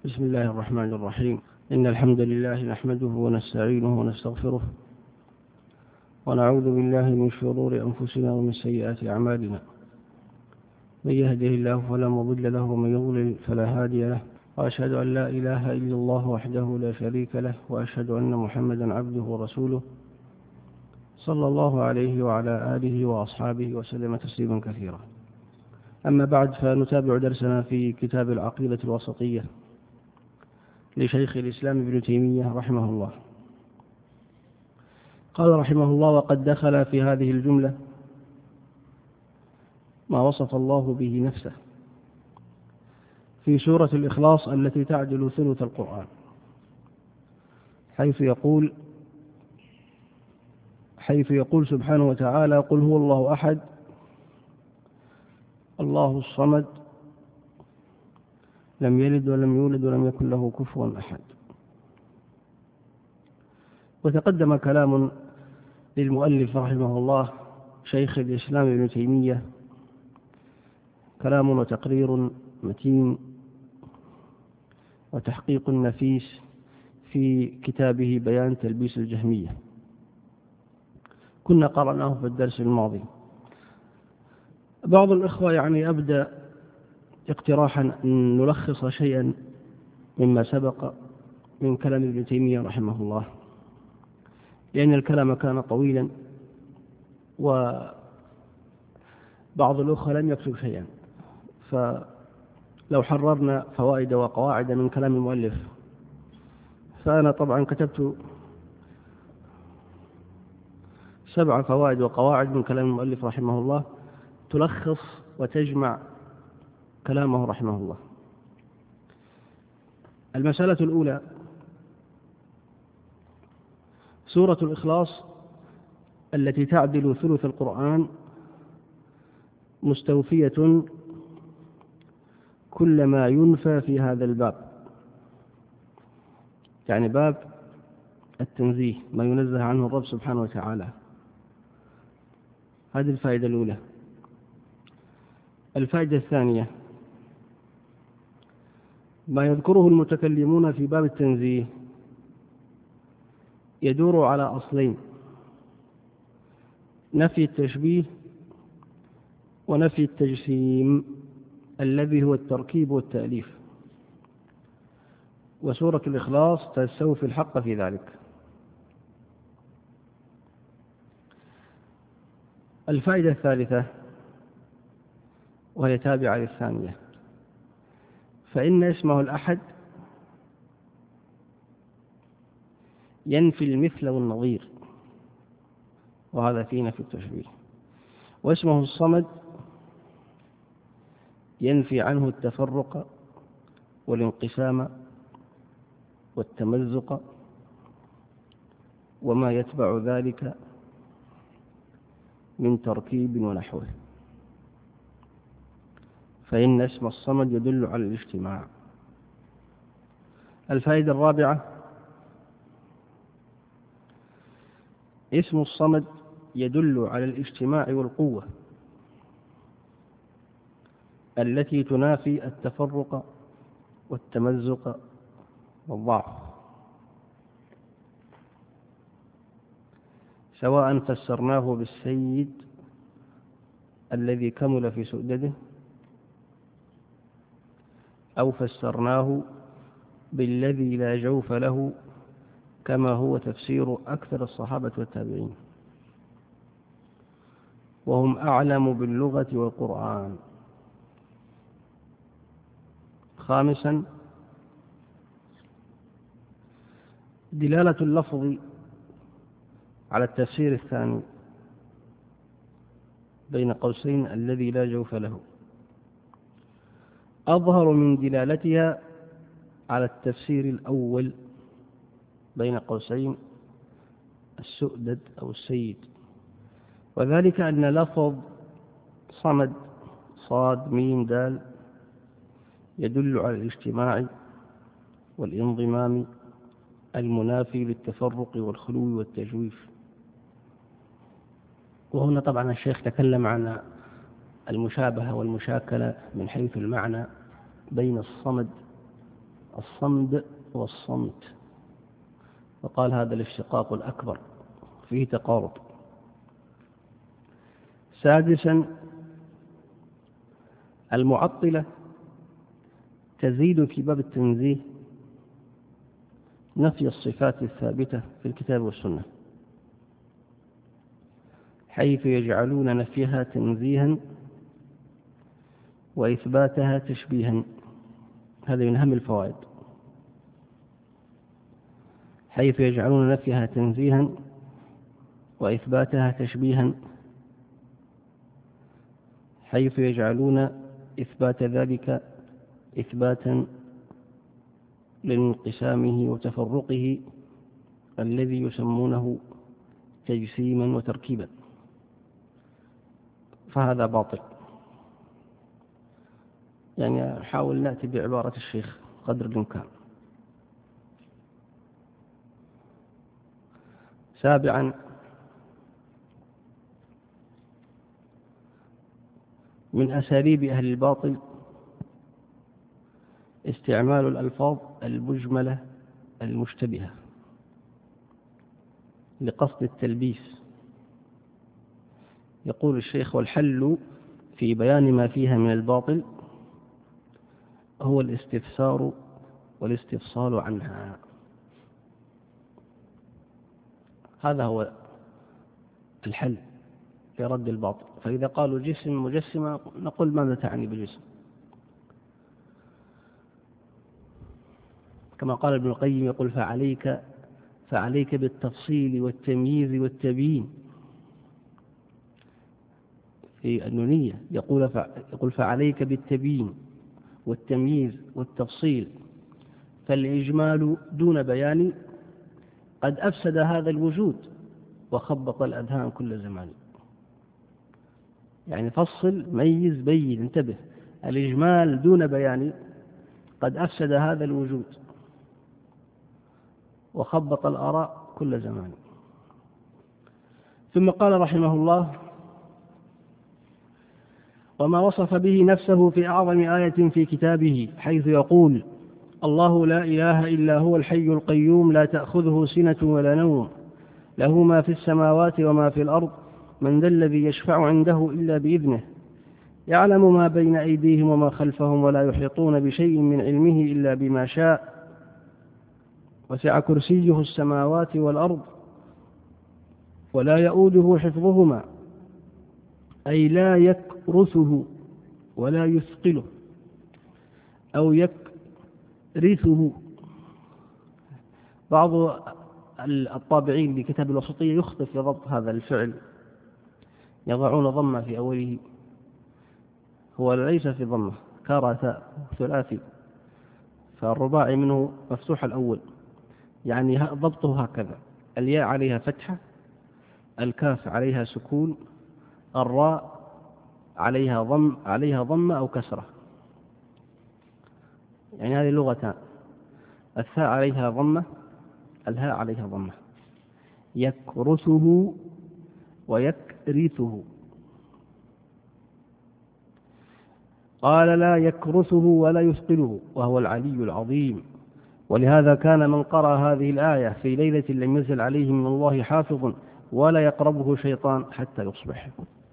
بسم الله الرحمن الرحيم. إن الحمد لله نحمده ونستعينه ونستغفره ونعوذ بالله من شرور أنفسنا ومن سيئات أعمالنا. من يهده الله فلا مضل له ومن يضلل فلا هادي له، وأشهد أن لا إله إلا الله وحده لا شريك له، وأشهد أن محمدا عبده ورسوله صلى الله عليه وعلى آله وأصحابه وسلم تسليما كثيرا. أما بعد، فنتابع درسنا في كتاب العقيدة الوسطية لشيخ الإسلام ابن تيمية رحمه الله. قال رحمه الله: وقد دخل في هذه الجملة ما وصف الله به نفسه في سورة الإخلاص التي تعدل ثلث القرآن، حيث يقول سبحانه وتعالى: قل هو الله أحد الله الصمد لم يلد ولم يولد ولم يكن له كفوا أحد. وتقدم كلام للمؤلف رحمه الله شيخ الإسلام ابن تيمية، كلام وتقرير متين وتحقيق نفيس في كتابه بيان تلبيس الجهمية، كنا قرأناه في الدرس الماضي. بعض الإخوة أبدأ اقتراحا أن نلخص شيئا مما سبق من كلام ابن تيمية رحمه الله، لأن الكلام كان طويلا وبعض الأخوة لم يكتب شيئا، فلو حررنا فوائد وقواعد من كلام المؤلف، فأنا طبعا كتبت 7 فوائد وقواعد من كلام المؤلف رحمه الله تلخص وتجمع كلامه رحمه الله. المسألة الأولى: سورة الإخلاص التي تعدل ثلث القرآن مستوفية كل ما ينفى في هذا الباب، يعني باب التنزيه، ما ينزه عنه الرب سبحانه وتعالى. هذه الفائدة الأولى. الفائدة الثانية: ما يذكره المتكلمون في باب التنزيه يدور على أصلين: نفي التشبيه ونفي التجسيم الذي هو التركيب والتأليف، وسورة الإخلاص تستوفي الحق في ذلك. الفائدة الثالثة وهي تابعة للثانية: فإن اسمه الأحد ينفي المثل والنظير، وهذا في نفي التشبيه، واسمه الصمد ينفي عنه التفرق والانقسام والتمزق وما يتبع ذلك من تركيب ونحوه، فإن اسم الصمد يدل على الاجتماع. الفائدة الرابعة: اسم الصمد يدل على الاجتماع والقوة التي تنافي التفرق والتمزق والضعف، سواء فسرناه بالسيد الذي كمل في سؤدده أو فسرناه بالذي لا جوف له، كما هو تفسير أكثر الصحابة والتابعين، وهم أعلم باللغة والقرآن. خامسا: دلالة اللفظ على التفسير الثاني بين قوسين الذي لا جوف له أظهر من دلالتها على التفسير الأول بين قوسين السؤدد أو السيد، وذلك أن لفظ صمد صاد ميم دال يدل على الاجتماع والانضمام المنافي للتفرق والخلو والتجويف. وهنا طبعا الشيخ تكلم عن المشابهة والمشاكلة من حيث المعنى بين الصمد الصمد والصمت، وقال هذا الاشتقاق الأكبر فيه تقارب. سادسا المعطلة تزيد في باب التنزيه نفي الصفات الثابتة في الكتاب والسنة، حيث يجعلون نفيها تنزيها وإثباتها تشبيها. هذا من أهم الفوائد، حيث يجعلون نفيها تنزيها وإثباتها تشبيها، حيث يجعلون إثبات ذلك إثباتا لانقسامه وتفرقه الذي يسمونه تجسيما وتركيبا، فهذا باطل. يعني حاول نأتي بعبارة الشيخ قدر الإمكان. سابعا من أساليب أهل الباطل استعمال الألفاظ المجملة المشتبهة لقصد التلبيس. يقول الشيخ: والحل في بيان ما فيها من الباطل هو الاستفسار والاستفصال عنها. هذا هو الحل في رد الباطل. فإذا قالوا جسم مجسمة نقول ماذا تعني بجسم؟ كما قال ابن القيم يقول: فعليك بالتفصيل والتمييز والتبيين. في النونية يقول فعليك بالتبيين والتمييز والتفصيل، فالإجمال دون بيان قد أفسد هذا الوجود وخبط الأذهان كل زمان. يعني فصل ميز بين، انتبه، الإجمال دون بيان قد أفسد هذا الوجود وخبط الآراء كل زمان. ثم قال رحمه الله: وما وصف به نفسه في أعظم آية في كتابه، حيث يقول: الله لا إله إلا هو الحي القيوم لا تأخذه سنة ولا نوم له ما في السماوات وما في الأرض من ذا الذي يشفع عنده إلا بإذنه يعلم ما بين أيديهم وما خلفهم ولا يحيطون بشيء من علمه إلا بما شاء وسع كرسيه السماوات والأرض ولا يؤوده حفظهما، أي لا يكرثه ولا يثقله أو يكرثه. بعض الطابعين لكتاب الوسطية يخطئ في ضبط هذا الفعل، يضعون ضمة في أوله، هو ليس في ضمة، كرث ثلاثي، فالرباعي منه مفتوح الأول، يعني ضبطه هكذا: الياء عليها فتحة، الكاف عليها سكون، الراء عليها ضمة أو كسرة، يعني هذه لغتان. الثاء عليها ضمة، الهاء عليها ضمة. يكرثه ويكرثه. قال: لا يكرثه ولا يثقله وهو العلي العظيم. ولهذا كان من قرأ هذه الآية في ليلة لم ينزل عليه من الله حافظ ولا يقربه شيطان حتى يصبح.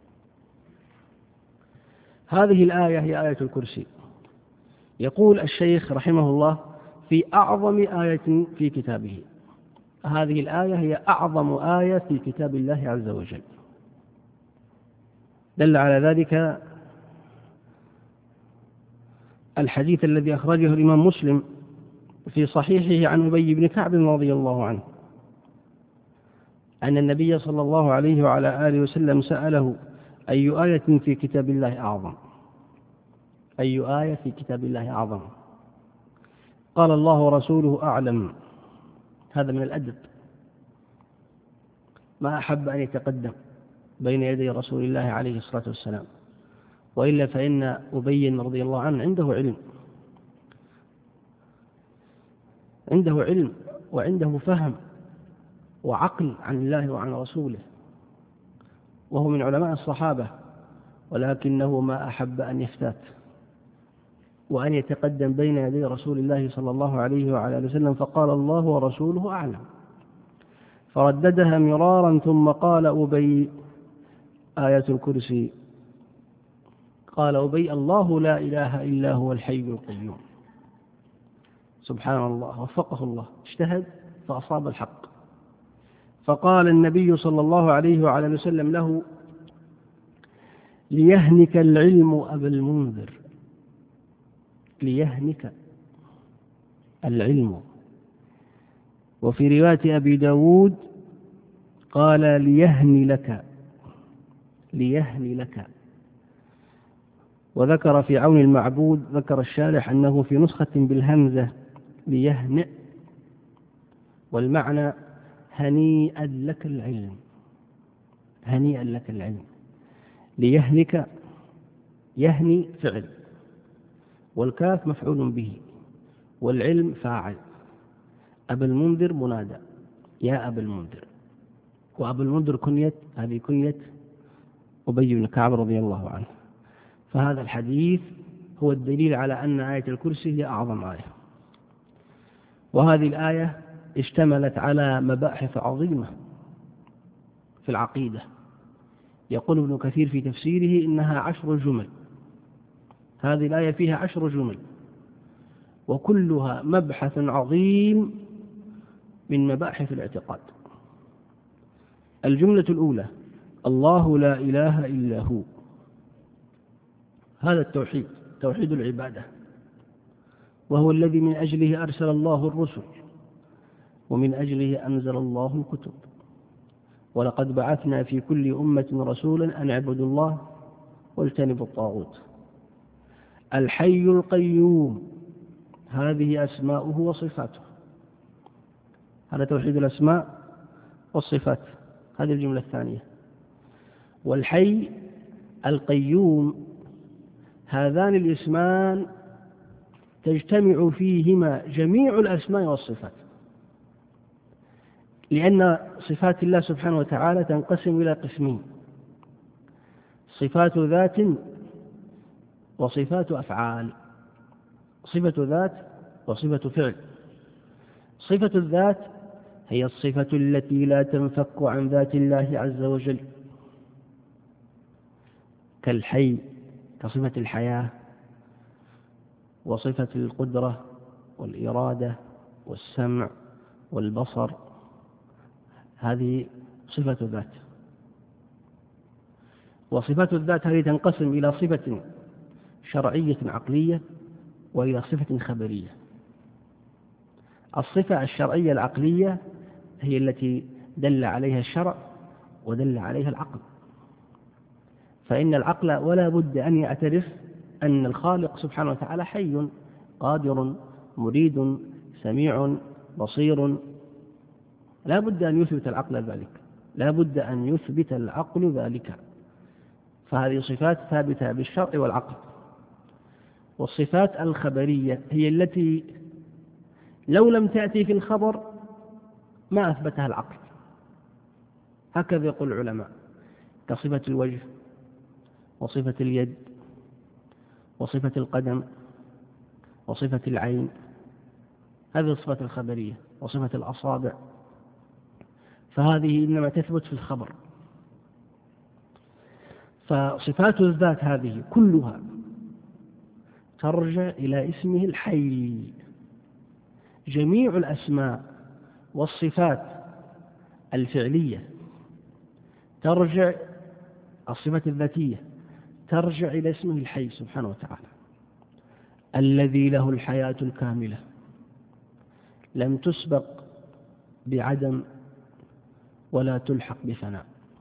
هذه الآية هي آية الكرسي. يقول الشيخ رحمه الله: في أعظم آية في كتابه. هذه الآية هي أعظم آية في كتاب الله عز وجل. دل على ذلك الحديث الذي أخرجه الإمام مسلم في صحيحه عن أبي بن كعب رضي الله عنه أن النبي صلى الله عليه وعلى آله وسلم سأله: أي آية في كتاب الله أعظم؟ أي آية في كتاب الله أعظم؟ قال: الله ورسوله أعلم. هذا من الأدب، ما أحب أن يتقدم بين يدي رسول الله عليه الصلاة والسلام، وإلا فإن أبي رضي الله عنه عنده علم وعنده فهم وعقل عن الله وعن رسوله، وهو من علماء الصحابة، ولكنه ما أحب أن يفتات. وأن يتقدم بين يدي رسول الله صلى الله عليه وعلى آله وسلم، فقال الله ورسوله أعلم، فرددها مرارا ثم قال أبي آية الكرسي، قال أبي الله لا إله إلا هو الحي القيوم. سبحان الله، وفقه الله، اجتهد فأصاب الحق. فقال النبي صلى الله عليه وعلى آله وسلم له: ليهنك العلم أبا المنذر، ليهنك العلم. وفي رواية أبي داود قال: ليهني لك، ليهني لك. وذكر في عون المعبود، ذكر الشارح أنه في نسخة بالهمزة ليهنئ، والمعنى هنيئا لك العلم، هنيئا لك العلم. ليهنك، يهني فعل، والكاف مفعول به، والعلم فاعل. أبا المنذر منادى، يا أبا المنذر. وأبا المنذر كنية، هذه كنية أبي بن كعب رضي الله عنه. فهذا الحديث هو الدليل على أن آية الكرسي هي أعظم آية. وهذه الآية اشتملت على مباحث عظيمة في العقيدة. يقول ابن كثير في تفسيره إنها 10 جمل. هذه الآية فيها 10 جمل، وكلها مبحث عظيم من مباحث الاعتقاد. الجملة الأولى: الله لا إله إلا هو. هذا التوحيد، توحيد العبادة، وهو الذي من أجله أرسل الله الرسل، ومن أجله أنزل الله الكتب. ولقد بعثنا في كل أمة رسولا أن اعبدوا الله واجتنبوا الطاغوت. الحي القيوم، هذه أسماؤه وصفاته. هذا توحيد الأسماء والصفات، هذه الجملة الثانية. والحي القيوم، هذان الاسمان تجتمع فيهما جميع الأسماء والصفات، لأن صفات الله سبحانه وتعالى تنقسم إلى قسمين: صفات ذات وصفات أفعال. صفة ذات وصفة فعل. صفة الذات هي الصفة التي لا تنفك عن ذات الله عز وجل، كالحي، كصفة الحياة، وصفة القدرة والإرادة والسمع والبصر، هذه صفة ذات. وصفات الذات هذه تنقسم إلى صفة شرعية عقلية وإلى صفة خبرية. الصفة الشرعية العقلية هي التي دل عليها الشرع ودل عليها العقل، فإن العقل ولا بد أن يعترف أن الخالق سبحانه وتعالى حي قادر مريد سميع بصير. لا بد أن يثبت العقل ذلك، لا بد أن يثبت العقل ذلك. فهذه صفات ثابتة بالشرع والعقل. والصفات الخبرية هي التي لو لم تأتي في الخبر ما أثبتها العقل، هكذا يقول العلماء، كصفة الوجه وصفة اليد وصفة القدم وصفة العين، هذه الصفات الخبرية، وصفة الأصابع، فهذه إنما تثبت في الخبر. فصفات الذات هذه كلها ترجع إلى اسمه الحي. جميع الأسماء والصفات الفعلية ترجع، الصفات الذاتية ترجع إلى اسمه الحي سبحانه وتعالى، الذي له الحياة الكاملة لم تسبق بعدم ولا تلحق بفناء.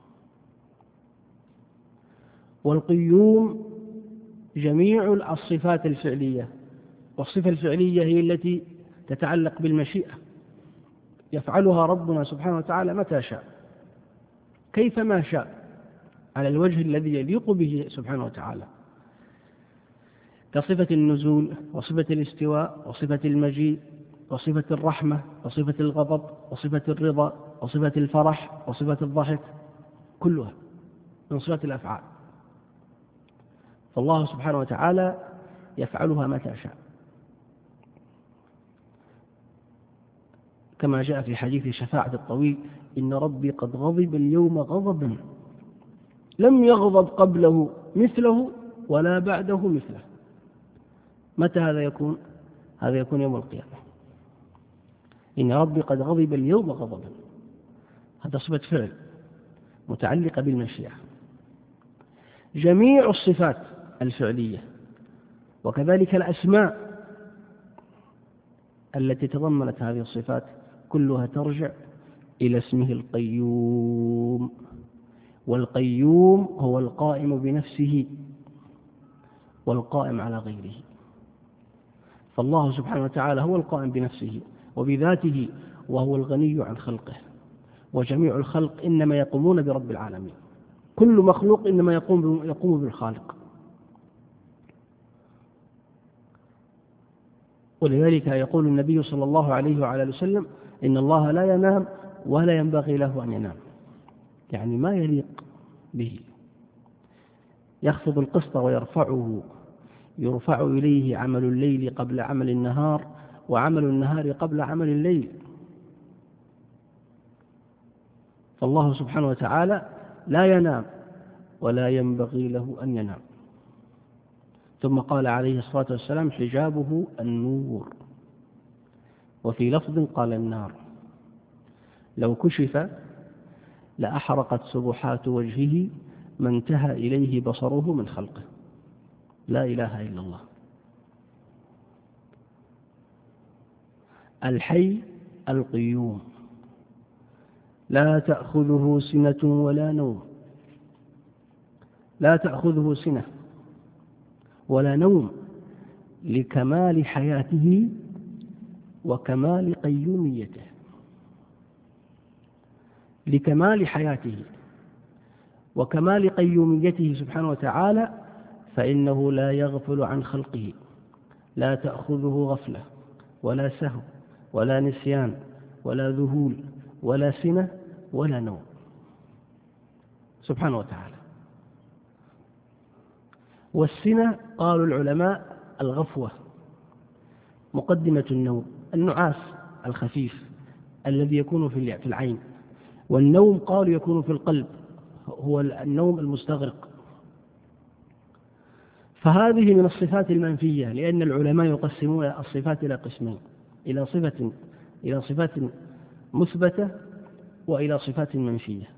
والقيوم جميع الصفات الفعلية، والصفة الفعلية هي التي تتعلق بالمشيئة، يفعلها ربنا سبحانه وتعالى متى شاء كيفما شاء على الوجه الذي يليق به سبحانه وتعالى، كصفة النزول وصفة الاستواء وصفة المجيء وصفة الرحمة وصفة الغضب وصفة الرضا وصفة الفرح وصفة الضحك، كلها من صفات الأفعال. فالله سبحانه وتعالى يفعلها متى شاء، كما جاء في حديث شفاعة الطويل: إن ربي قد غضب اليوم غضبا لم يغضب قبله مثله ولا بعده مثله. متى هذا يكون؟ هذا يكون يوم القيامة. إن ربي قد غضب اليوم غضبا، هذا صفة فعل متعلقة بالمشيئة. جميع الصفات الفعلية وكذلك الأسماء التي تضمنت هذه الصفات كلها ترجع إلى اسمه القيوم، والقيوم هو القائم بنفسه والقائم على غيره. فالله سبحانه وتعالى هو القائم بنفسه وبذاته، وهو الغني عن خلقه، وجميع الخلق إنما يقومون برب العالمين، كل مخلوق إنما يقوم بالخالق. ولذلك يقول النبي صلى الله عليه وعلى آله وسلم: إن الله لا ينام ولا ينبغي له أن ينام، يعني ما يليق به. يخفض القسط ويرفعه، يرفع إليه عمل الليل قبل عمل النهار، وعمل النهار قبل عمل الليل. فالله سبحانه وتعالى لا ينام ولا ينبغي له أن ينام. ثم قال عليه الصلاة والسلام: حجابه النور. وفي لفظ قال: النار. لو كشف لأحرقت سبحات وجهه ما انتهى إليه بصره من خلقه. لا إله إلا الله. الحي القيوم، لا تأخذه سنة ولا نوم، لا تأخذه سنة ولا نوم، لكمال حياته وكمال قيوميته. لكمال حياته وكمال قيوميته سبحانه وتعالى، فإنه لا يغفل عن خلقه، لا تأخذه غفلة ولا سهو ولا نسيان ولا ذهول ولا سنة ولا نوم سبحانه وتعالى. والسنة قالوا العلماء الغفوة، مقدمة النوم، النعاس الخفيف الذي يكون في العين. والنوم قالوا يكون في القلب، هو النوم المستغرق. فهذه من الصفات المنفية، لأن العلماء يقسمون الصفات إلى قسمين: إلى صفات مثبتة وإلى صفات منفية.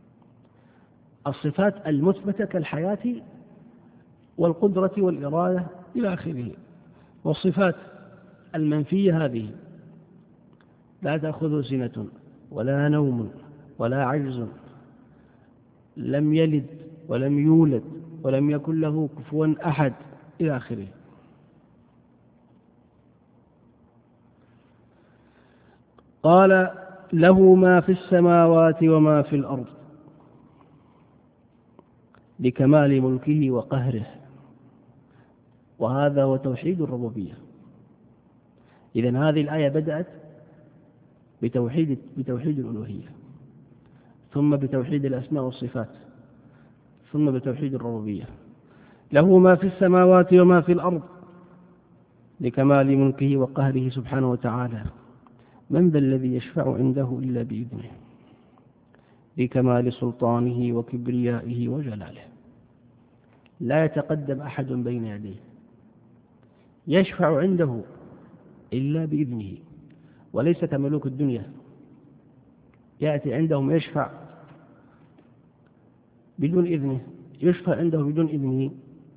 الصفات المثبتة كالحياة والقدرة والإرادة إلى آخره. والصفات المنفية هذه: لا تأخذه سنة ولا نوم ولا عجز، لم يلد ولم يولد ولم يكن له كفوا أحد إلى آخره. قال: له ما في السماوات وما في الأرض، لكمال ملكه وقهره. وهذا هو توحيد الربوبية. إذن هذه الآية بدأت بتوحيد الألوهية، ثم بتوحيد الأسماء والصفات، ثم بتوحيد الربوبية. له ما في السماوات وما في الأرض، لكمال ملكه وقهره سبحانه وتعالى. من ذا الذي يشفع عنده إلا بإذنه، لكمال سلطانه وكبريائه وجلاله. لا يتقدم أحد بين يديه، يشفع عنده إلا بإذنه، وليس كملوك الدنيا يأتي عندهم يشفع بدون إذنه، يشفع عنده بدون إذنه،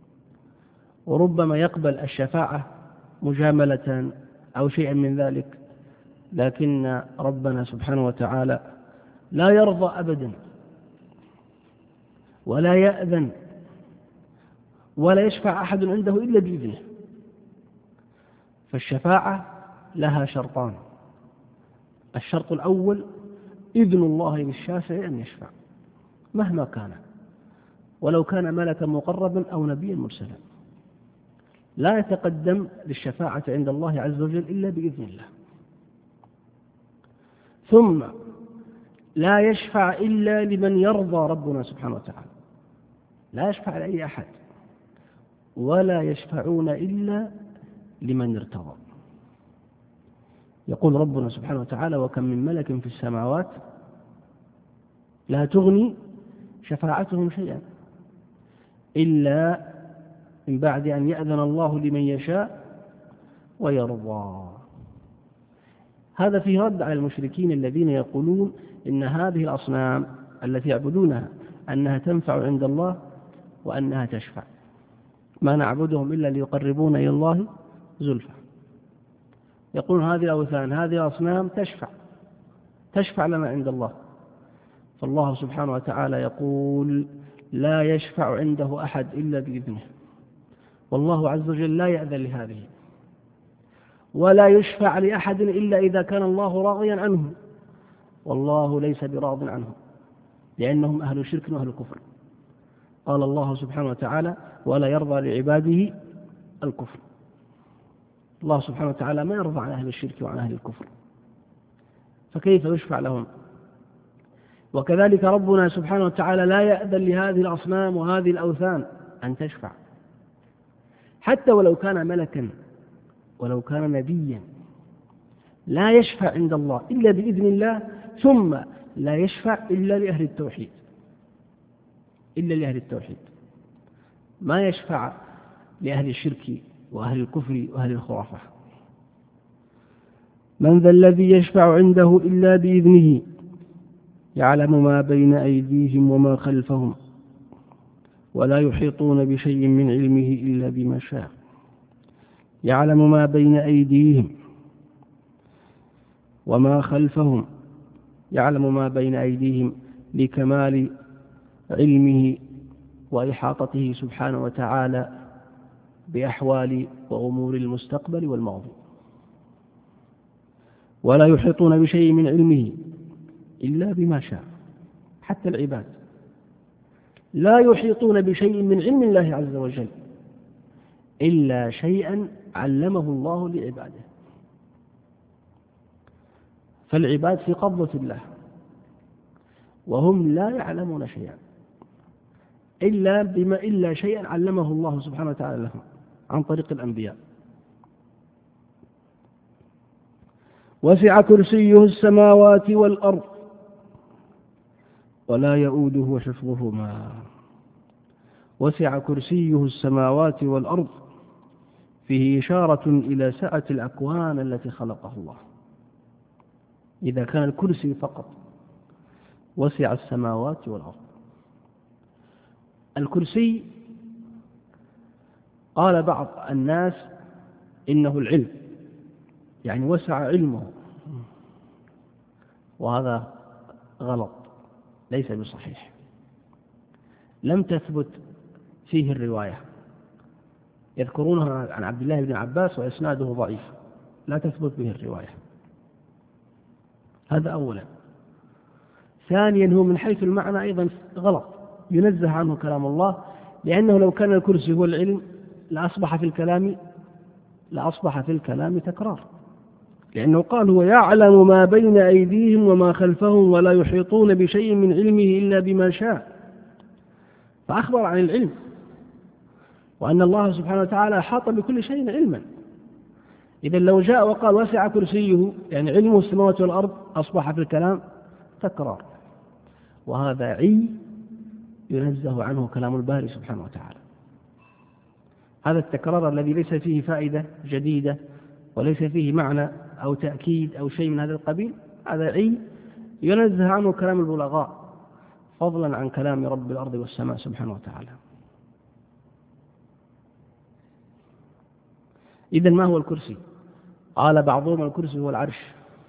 وربما يقبل الشفاعة مجاملة أو شيئا من ذلك. لكن ربنا سبحانه وتعالى لا يرضى أبدا ولا يأذن ولا يشفع أحد عنده إلا بإذنه. فالشفاعة لها شرطان: الشرط الأول إذن الله للشافع أن يشفع مهما كان، ولو كان ملكا مقربا أو نبيا مرسلا. لا يتقدم للشفاعة عند الله عز وجل إلا بإذن الله. ثم لا يشفع إلا لمن يرضى ربنا سبحانه وتعالى، لا يشفع لأي أحد. ولا يشفعون إلا لمن ارتضى. يقول ربنا سبحانه وتعالى: وكم من ملك في السماوات لا تغني شفاعتهم شيئا إلا من بعد أن يأذن الله لمن يشاء ويرضى. هذا فيه رد على المشركين الذين يقولون إن هذه الأصنام التي يعبدونها أنها تنفع عند الله وأنها تشفع، ما نعبدهم إلا ليقربونا إلى الله زلفى. يقولون هذه الأوثان، هذه الأصنام تشفع لنا عند الله. فالله سبحانه وتعالى يقول: لا يشفع عنده أحد إلا بإذنه، والله عز وجل لا يأذن لهذه، ولا يشفع لأحد إلا إذا كان الله راضيا عنه، والله ليس براض عنه، لأنهم أهل شرك وأهل كفر. قال الله سبحانه وتعالى: ولا يرضى لعباده الكفر. الله سبحانه وتعالى ما يرضى عن أهل الشرك وعن أهل الكفر، فكيف يشفع لهم؟ وكذلك ربنا سبحانه وتعالى لا يأذن لهذه الأصنام وهذه الأوثان أن تشفع، حتى ولو كان ملكا ولو كان نبيا لا يشفع عند الله إلا بإذن الله، ثم لا يشفع إلا لأهل التوحيد، ما يشفع لأهل الشرك وأهل الكفر وأهل الخرافة. من ذا الذي يشفع عنده إلا بإذنه يعلم ما بين أيديهم وما خلفهم ولا يحيطون بشيء من علمه إلا بما شاء. يعلم ما بين أيديهم وما خلفهم، يعلم ما بين أيديهم لكمال علمه وإحاطته سبحانه وتعالى بأحوال وأمور المستقبل والماضي. ولا يحيطون بشيء من علمه إلا بما شاء. حتى العباد لا يحيطون بشيء من علم الله عز وجل إلا شيئا علمه الله لعباده. فالعباد في قبضة الله وهم لا يعلمون شيئا إلا شيئا علمه الله سبحانه وتعالى لهم عن طريق الأنبياء. وسع كرسيه السماوات والأرض ولا يؤوده حفظهما. وسع كرسيه السماوات والأرض فيه إشارة إلى سعة الأكوان التي خلقه الله. إذا كان الكرسي فقط وسع السماوات والأرض. الكرسي قال بعض الناس إنه العلم، يعني وسع علمه، وهذا غلط، ليس بصحيح. لم تثبت فيه الرواية، يذكرونها عن عبد الله بن عباس وإسناده ضعيف، لا تثبت به الرواية. هذا أولا. ثانيا، هو من حيث المعنى أيضا غلط، ينزه عنه كلام الله، لأنه لو كان الكرسي هو العلم لأصبح في الكلام تكرار، لأنه قال: هو يعلم ما بين أيديهم وما خلفهم ولا يحيطون بشيء من علمه إلا بما شاء، فأخبر عن العلم، وأن الله سبحانه وتعالى أحاط بكل شيء علما. إذا لو جاء وقال وسع كرسيه، يعني علمه السماوات والأرض، أصبح في الكلام تكرار، وهذا عي ينزه عنه كلام الباري سبحانه وتعالى. هذا التكرار الذي ليس فيه فائدة جديدة وليس فيه معنى أو تأكيد أو شيء من هذا القبيل، هذا عي ينزه عنه كلام البلغاء، فضلا عن كلام رب الأرض والسماء سبحانه وتعالى. إذن ما هو الكرسي؟ قال بعضهم: الكرسي هو العرش،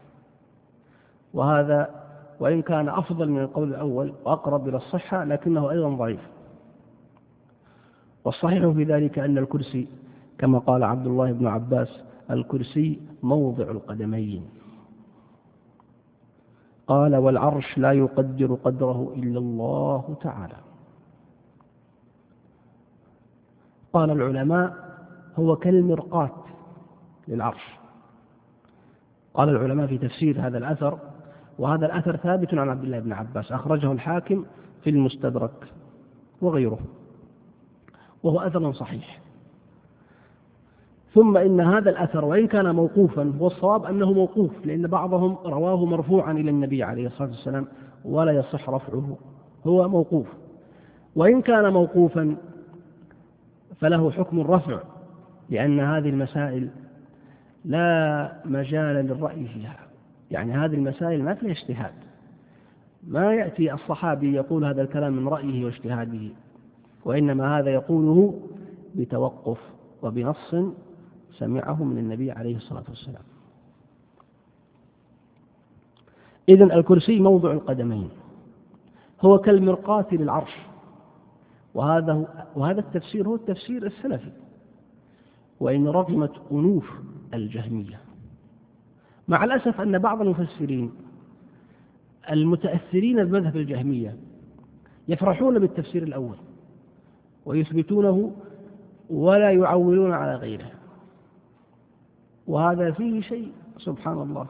وهذا وإن كان أفضل من القول الأول وأقرب إلى الصحة لكنه أيضا ضعيف. والصحيح في ذلك أن الكرسي كما قال عبد الله بن عباس: الكرسي موضع القدمين. قال: والعرش لا يقدر قدره إلا الله تعالى. قال العلماء: هو كالمرقاة للعرش. قال العلماء في تفسير هذا الأثر، وهذا الأثر ثابت عن عبد الله بن عباس، أخرجه الحاكم في المستدرك وغيره، وهو أثر صحيح. ثم إن هذا الأثر وإن كان موقوفا، والصواب أنه موقوف، لأن بعضهم رواه مرفوعا إلى النبي عليه الصلاة والسلام ولا يصح رفعه، هو موقوف. وإن كان موقوفا فله حكم الرفع، لأن هذه المسائل لا مجال للرأي فيها، يعني هذه المسائل ما فيها اجتهاد، ما يأتي الصحابي يقول هذا الكلام من رأيه واجتهاده، وإنما هذا يقوله بتوقف وبنص سمعه من النبي عليه الصلاة والسلام. إذن الكرسي موضع القدمين، هو كالمرقاة للعرش، وهذا التفسير هو التفسير السلفي، وإن رغمت أنوف الجهمية. مع الأسف أن بعض المفسرين المتأثرين بمذهب الجهمية يفرحون بالتفسير الأول ويثبتونه ولا يعولون على غيره، وهذا فيه شيء سبحان الله.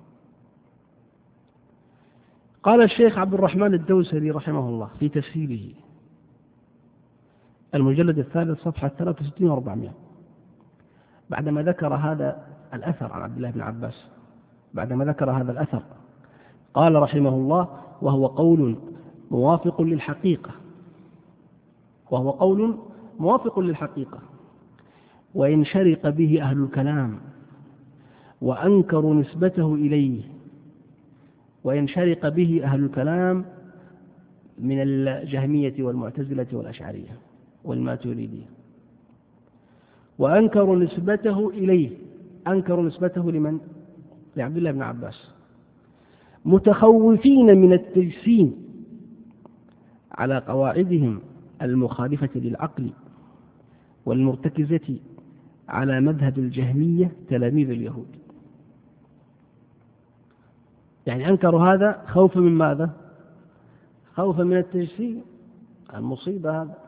قال الشيخ عبد الرحمن الدوسري رحمه الله في تفسيره المجلد الثالث صفحة 63 و400، بعدما ذكر هذا الأثر عن عبد الله بن عباس، بعدما ذكر هذا الأثر قال رحمه الله: وهو قول موافق للحقيقة، وهو قول موافق للحقيقة، وإن شرق به أهل الكلام وأنكروا نسبته إليه، وإن شرق به أهل الكلام من الجهمية والمعتزلة والأشعرية والماتريدية، وأنكروا نسبته إليه، أنكروا نسبته لمن؟ لعبد الله بن عباس، متخوفين من التجسيم على قواعدهم المخالفة للعقل، والمرتكزة على مذهب الجهمية تلاميذ اليهود. يعني أنكروا هذا خوفا من ماذا؟ خوفا من التجسيم، المصيبة هذا،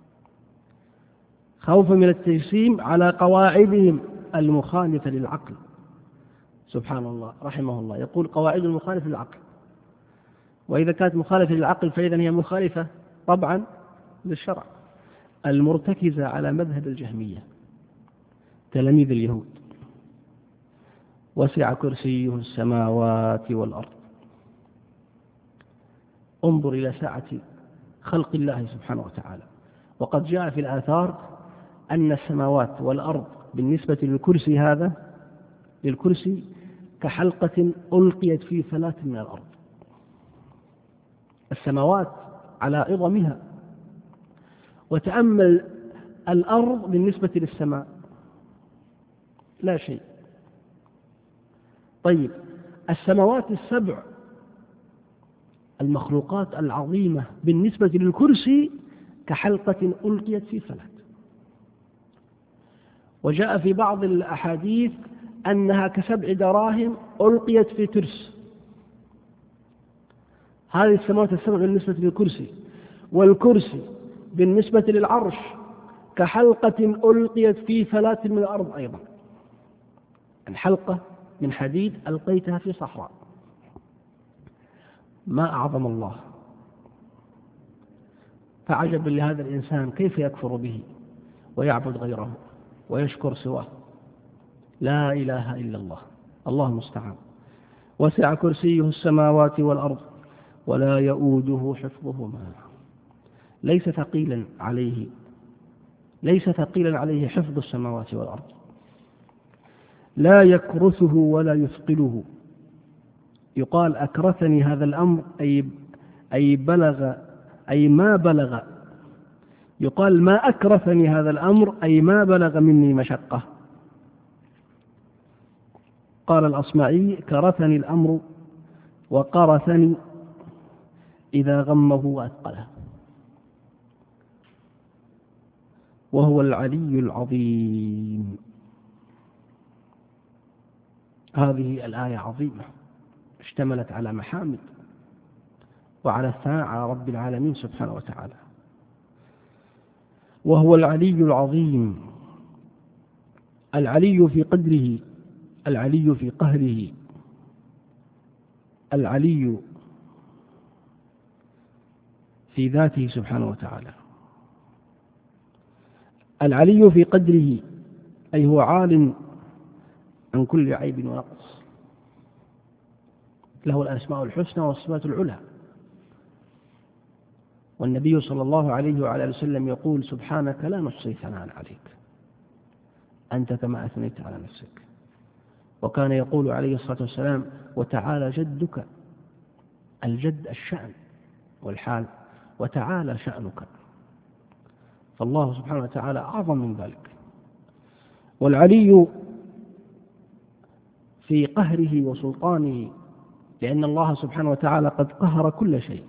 خوفا من التجسيم على قواعدهم المخالفة للعقل. سبحان الله، رحمه الله يقول قواعد المخالفة للعقل، وإذا كانت مخالفة للعقل فإذا هي مخالفة طبعا للشرع، المرتكزة على مذهب الجهمية تلاميذ اليهود. وسع كرسيه السماوات والأرض. انظر إلى سعة خلق الله سبحانه وتعالى. وقد جاء في الآثار أن السماوات والأرض بالنسبة للكرسي هذا، للكرسي كحلقة ألقيت في فلاة من الأرض. السماوات على عظمها، وتأمل الأرض بالنسبة للسماء لا شيء. طيب السماوات السبع المخلوقات العظيمة بالنسبة للكرسي كحلقة ألقيت في فلاة. وجاء في بعض الأحاديث أنها كسبع دراهم ألقيت في ترس. هذه السماوات السبع بالنسبة للكرسي، والكرسي بالنسبة للعرش كحلقة ألقيت في فلاة من الأرض أيضا، الحلقة من حديد ألقيتها في صحراء. ما أعظم الله، فعجبا لهذا الإنسان كيف يكفر به ويعبد غيره ويشكر سواه. لا إله إلا الله، الله المستعان. وسع كرسيه السماوات والأرض ولا يؤوده حفظهما. ليس ثقيلا عليه حفظ السماوات والأرض، لا يكرثه ولا يثقله. يقال أكرثني هذا الأمر أي ما بلغ. يقال ما أكرثني هذا الأمر أي ما بلغ مني مشقة. قال الأصمعي: كرثني الأمر وقرثني إذا غمه وأثقله. وهو العلي العظيم. هذه الآية عظيمة، اشتملت على محامد وعلى الثناء على رب العالمين سبحانه وتعالى. وهو العلي العظيم، العلي في قدره، العلي في قهره، العلي في ذاته سبحانه وتعالى، العلي في قدره أي هو عال عن كل عيب ونقص، له الأسماء الحسنى والصفات العلى. والنبي صلى الله عليه وعلى آله وسلم يقول: سبحانك لا نحصي ثناء عليك، أنت كما أثنيت على نفسك. وكان يقول عليه الصلاة والسلام: وتعالى جدك، الجد الشأن والحال، وتعالى شأنك. فالله سبحانه وتعالى أعظم من ذلك. والعلي في قهره وسلطانه، لأن الله سبحانه وتعالى قد قهر كل شيء.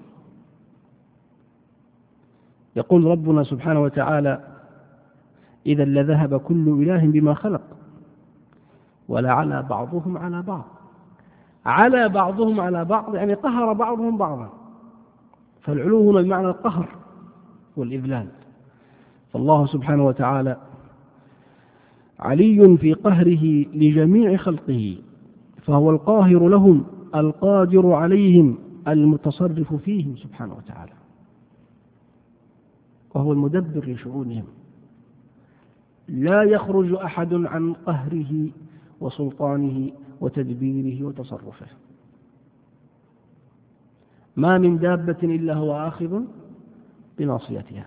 يقول ربنا سبحانه وتعالى: إذا لذهب كل إله بما خلق ولعلى بعضهم على بعض. على بعضهم على بعض يعني قهر بعضهم بعضا، فالعلو هنا بمعنى القهر والإذلال. فالله سبحانه وتعالى علي في قهره لجميع خلقه، فهو القاهر لهم القادر عليهم المتصرف فيهم سبحانه وتعالى، وهو المدبر لشؤونهم، لا يخرج أحد عن قهره وسلطانه وتدبيره وتصرفه. ما من دابة إلا هو آخذ بناصيتها.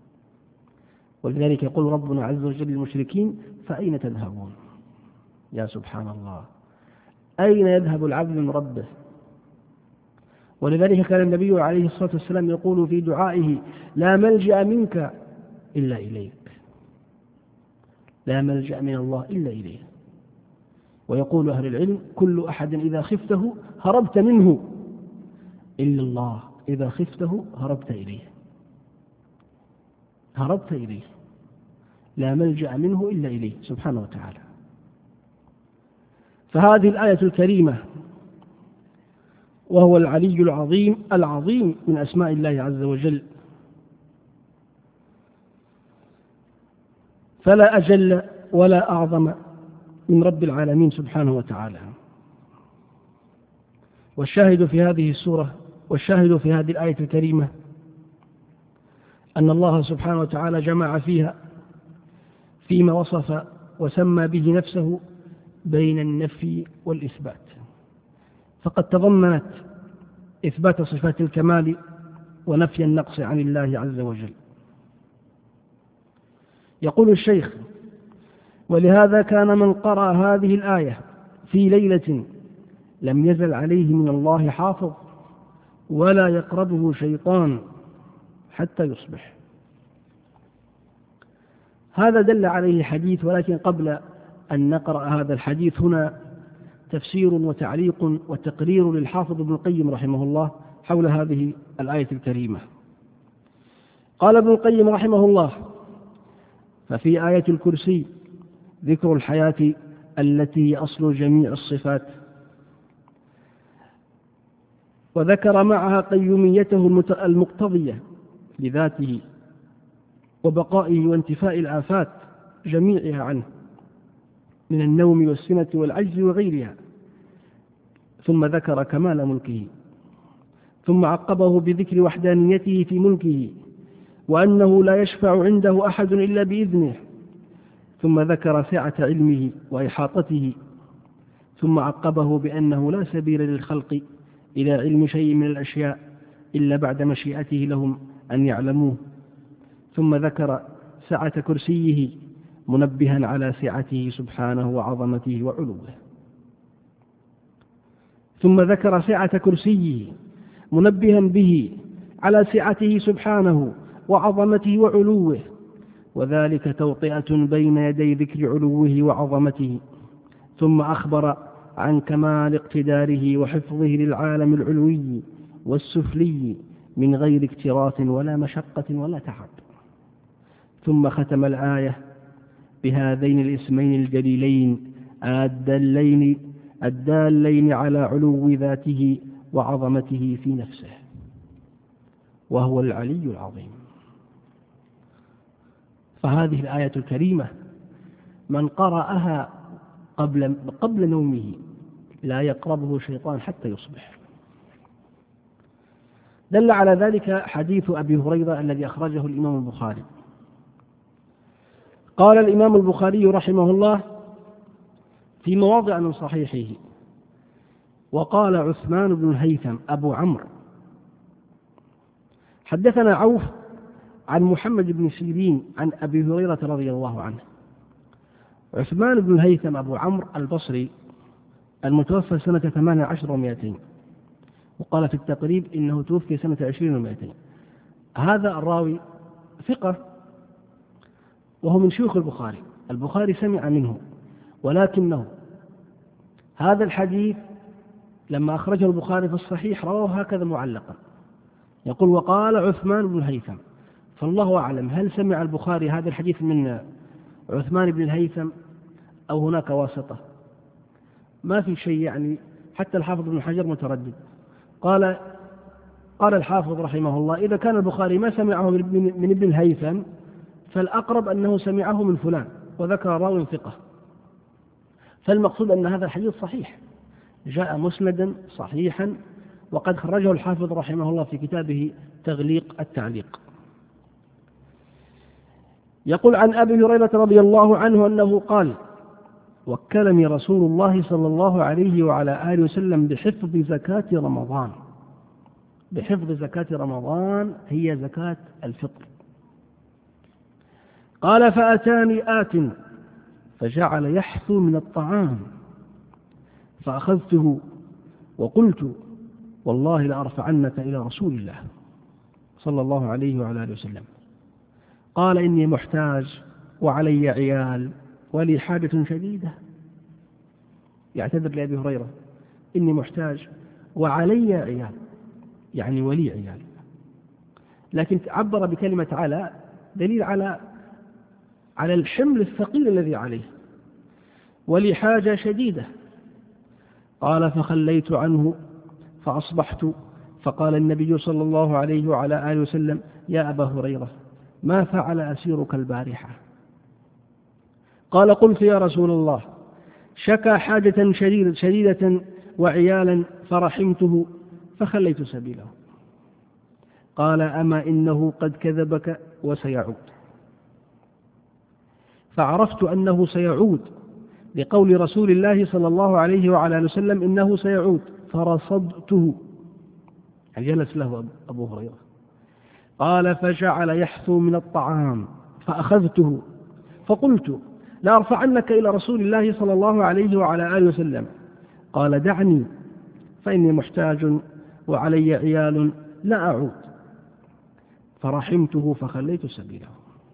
ولذلك يقول ربنا عز وجل للمشركين: فأين تذهبون؟ يا سبحان الله، أين يذهب العبد من ربه؟ ولذلك كان النبي عليه الصلاة والسلام يقول في دعائه: لا ملجأ منك إلا إليك، لا ملجأ من الله إلا إليه. ويقول أهل العلم: كل أحد إذا خفته هربت منه إلا الله، إذا خفته هربت إليه، هربت إليه، لا ملجأ منه إلا إليه سبحانه وتعالى. فهذه الآية الكريمة، وهو العلي العظيم العظيم من أسماء الله عز وجل، فلا أجل ولا أعظم من رب العالمين سبحانه وتعالى. والشاهد في هذه السورة، والشاهد في هذه الآية الكريمة، أن الله سبحانه وتعالى جمع فيها فيما وصف وسمى به نفسه بين النفي والإثبات، فقد تضمنت إثبات صفات الكمال ونفي النقص عن الله عز وجل. يقول الشيخ: ولهذا كان من قرأ هذه الآية في ليلة لم يزل عليه من الله حافظ ولا يقربه شيطان حتى يصبح. هذا دل عليه حديث، ولكن قبل أن نقرأ هذا الحديث هنا تفسير وتعليق وتقرير للحافظ ابن القيم رحمه الله حول هذه الآية الكريمة. قال ابن القيم رحمه الله: ففي آية الكرسي ذكر الحياة التي هي أصل جميع الصفات، وذكر معها قيوميته المقتضية لذاته وبقائه وانتفاء الآفات جميعها عنه من النوم والسنة والعجز وغيرها، ثم ذكر كمال ملكه، ثم عقبه بذكر وحدانيته في ملكه وأنه لا يشفع عنده أحد إلا بإذنه، ثم ذكر سعة علمه وإحاطته، ثم عقبه بأنه لا سبيل للخلق إلى علم شيء من الأشياء إلا بعد مشيئته لهم أن يعلموه، ثم ذكر سعة كرسيه منبها على سعته سبحانه وعظمته وعلوه، ثم ذكر سعة كرسيه منبها به على سعته سبحانه وعظمته وعلوه، وذلك توطئة بين يدي ذكر علوه وعظمته، ثم أخبر عن كمال اقتداره وحفظه للعالم العلوي والسفلي من غير اكتراث ولا مشقة ولا تعب، ثم ختم الآية بهذين الاسمين الجليلين الدالين على علو ذاته وعظمته في نفسه، وهو العلي العظيم. فهذه الآية الكريمة من قرأها قبل نومه لا يقربه شيطان حتى يصبح. دل على ذلك حديث أبي هريرة الذي أخرجه الإمام البخاري. قال الإمام البخاري رحمه الله في مواضع من صحيحه: وقال عثمان بن الهيثم أبو عمرو حدثنا عوف عن محمد بن سيرين عن أبي هريرة رضي الله عنه. عثمان بن الهيثم أبو عمرو البصري المتوفى سنة 18 و200، وقال في التقريب إنه توفي سنة 20 و200. هذا الراوي ثقة وهو من شيوخ البخاري، البخاري سمع منه، ولكنه هذا الحديث لما أخرجه البخاري في الصحيح رواه هكذا معلقا، يقول: وقال عثمان بن الهيثم. فالله أعلم هل سمع البخاري هذا الحديث من عثمان بن الهيثم أو هناك واسطة؟ ما في شيء، يعني حتى الحافظ بن حجر متردد. قال الحافظ رحمه الله: إذا كان البخاري ما سمعه من ابن الهيثم فالأقرب أنه سمعه من فلان، وذكر راوي ثقة، فالمقصود أن هذا الحديث صحيح، جاء مسندا صحيحا، وقد خرجه الحافظ رحمه الله في كتابه تغليق التعليق. يقول عن أبي هريرة رضي الله عنه أنه قال: وكلني رسول الله صلى الله عليه وعلى آله وسلم بحفظ زكاة رمضان. بحفظ زكاة رمضان هي زكاة الفطر. قال: فأتاني آت فجعل يحثو من الطعام فأخذته وقلت: والله لأرفعنك إلى رسول الله صلى الله عليه وعلى آله وسلم. قال: إني محتاج وعلي عيال ولي حاجة شديدة. يعتذر لأبي هريرة: إني محتاج وعلي عيال، يعني ولي عيال، لكن عبر بكلمة على دليل على الحمل الثقيل الذي عليه، ولي حاجة شديدة. قال: فخليت عنه فأصبحت، فقال النبي صلى الله عليه وعلى آله وسلم: يا أبا هريرة، ما فعل أسيرك البارحة؟ قال: قلت: يا رسول الله، شكى حاجة شديدة وعيالا فرحمته فخليت سبيله. قال: أما إنه قد كذبك وسيعود. فعرفت أنه سيعود لقول رسول الله صلى الله عليه وعلى آله وسلم: إنه سيعود، فرصدته، جلس له أبو هريرة. قال: فجعل يحثو من الطعام فأخذته فقلت: لأرفعنك إلى رسول الله صلى الله عليه وعلى آله وسلم. قال: دعني فإني محتاج وعلي عيال لا أعود. فرحمته فخليت سبيله.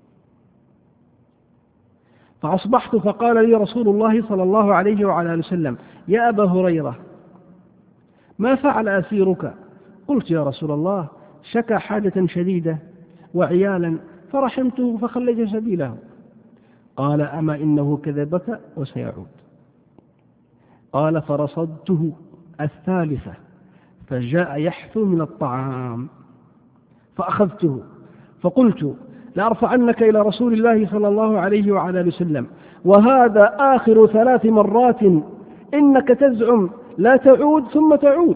فأصبحت فقال لي رسول الله صلى الله عليه وعلى آله وسلم: يا أبا هريرة، ما فعل أسيرك؟ قلت: يا رسول الله، شكى حاجة شديدة وعيالا فرحمته فخليت سبيله. قال: أما إنه كذبك وسيعود. قال: فرصدته الثالثة فجاء يحثو من الطعام فأخذته فقلت: لأرفعنك إلى رسول الله صلى الله عليه وعلى آله وسلم، وهذا آخر 3 مرات إنك تزعم لا تعود ثم تعود.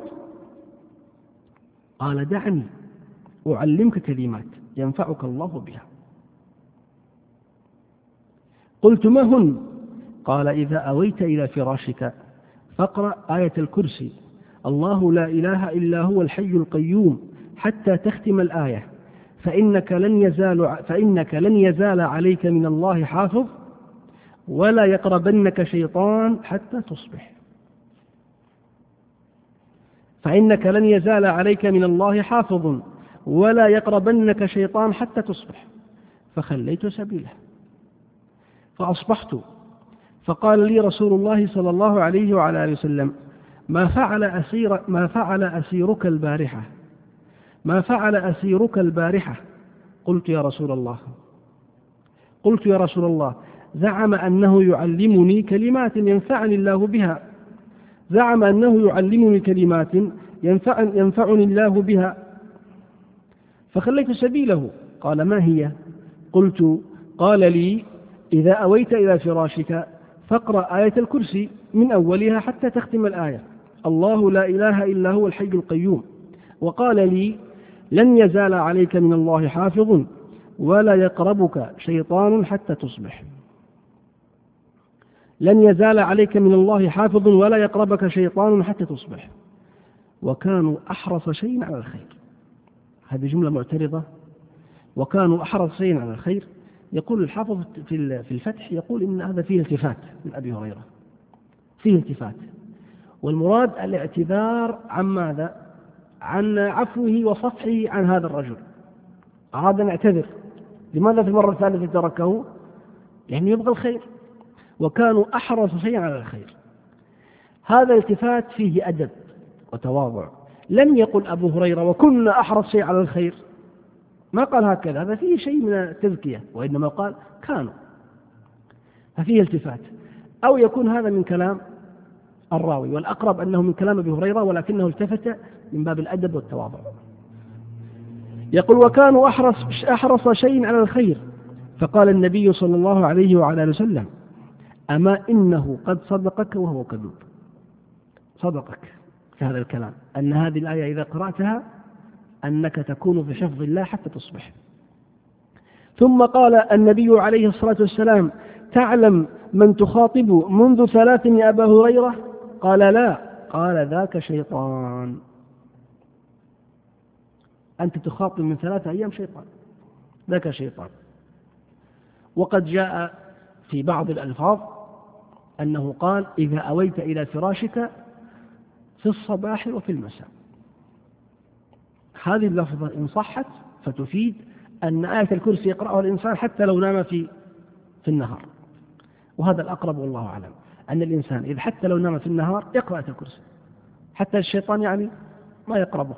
قال: دعني أعلمك كلمات ينفعك الله بها. قلت: ما هن؟ قال: إذا أويت إلى فراشك فاقرأ آية الكرسي: الله لا إله إلا هو الحي القيوم، حتى تختم الآية، فإنك لن يزال عليك من الله حافظ، ولا يقربنك شيطان حتى تصبح. فإنك لن يزال عليك من الله حافظ ولا يقربنك شيطان حتى تصبح. فخليت سبيله. فأصبحت فقال لي رسول الله صلى الله عليه وعلى آله وسلم: ما فعل أسيرك البارحة؟ ما فعل أسيرك البارحة؟ قلت: يا رسول الله، زعم أنه يعلمني كلمات ينفعني الله بها. زعم أنه يعلمني كلمات ينفعني الله بها. فخليت سبيله. قال: ما هي؟ قلت: قال لي: إذا أويت إلى فراشك فاقرأ آية الكرسي من أولها حتى تختم الآية: الله لا إله إلا هو الحي القيوم. وقال لي: لن يزال عليك من الله حافظ ولا يقربك شيطان حتى تصبح. لن يزال عليك من الله حافظ ولا يقربك شيطان حتى تصبح. وكانوا أحرص شيء على الخير. هذه جملة معترضة. وكانوا أحرص شيء على الخير. يقول الحافظ في الفتح، يقول إن هذا فيه التفات من أبي هريرة، فيه التفات، والمراد الاعتذار عن ماذا؟ عن عفوه وصفحه عن هذا الرجل. أراد أن يعتذر. لماذا في المرة الثالثة تركه؟ يعني يبغى الخير. وكانوا أحرص شيئا على الخير. هذا الالتفات فيه أدب وتواضع. لم يقل أبو هريرة وكنا أحرص شيء على الخير، ما قال هكذا، هذا فيه شيء من التذكية، وإنما قال كانوا، ففيه التفات. أو يكون هذا من كلام الراوي، والأقرب أنه من كلام أبي هريرة، ولكنه التفت من باب الأدب والتواضع. يقول وكانوا أحرص شيء على الخير. فقال النبي صلى الله عليه وعلى آله وسلم أما إنه قد صدقك وهو كذوب. صدقك في هذا الكلام، أن هذه الآية إذا قرأتها أنك تكون في حفظ الله حتى تصبح. ثم قال النبي عليه الصلاة والسلام تعلم من تخاطب منذ 3 يا أبا هريرة؟ قال لا. قال ذاك شيطان. أنت تخاطب من 3 أيام شيطان، ذاك شيطان. وقد جاء في بعض الألفاظ أنه قال إذا أويت إلى فراشك في الصباح وفي المساء. هذه اللفظة إن صحت فتفيد أن آية الكرسي يقرأها الإنسان حتى لو نام في النهار، وهذا الأقرب والله أعلم، أن الإنسان إذا حتى لو نام في النهار يقرأ آية الكرسي، حتى الشيطان يعني ما يقربه.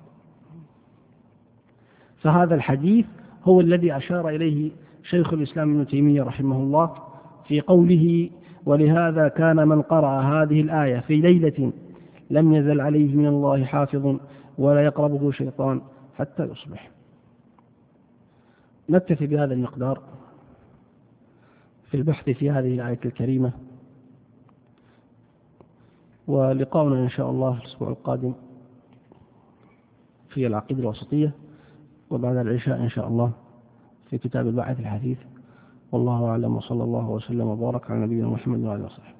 فهذا الحديث هو الذي أشار إليه شيخ الإسلام ابن تيمية رحمه الله في قوله ولهذا كان من قرأ هذه الآية في ليلة لم يزل عليه من الله حافظ ولا يقربه شيطان حتى يصبح. نكتفي بهذا المقدار في البحث في هذه الآية الكريمة، ولقاؤنا إن شاء الله الأسبوع القادم في العقيدة الوسطية، وبعد العشاء إن شاء الله في كتاب الباعث الحثيث. والله أعلم، وصلى الله وسلم وبارك على نبينا محمد وعلى آله وصحبه.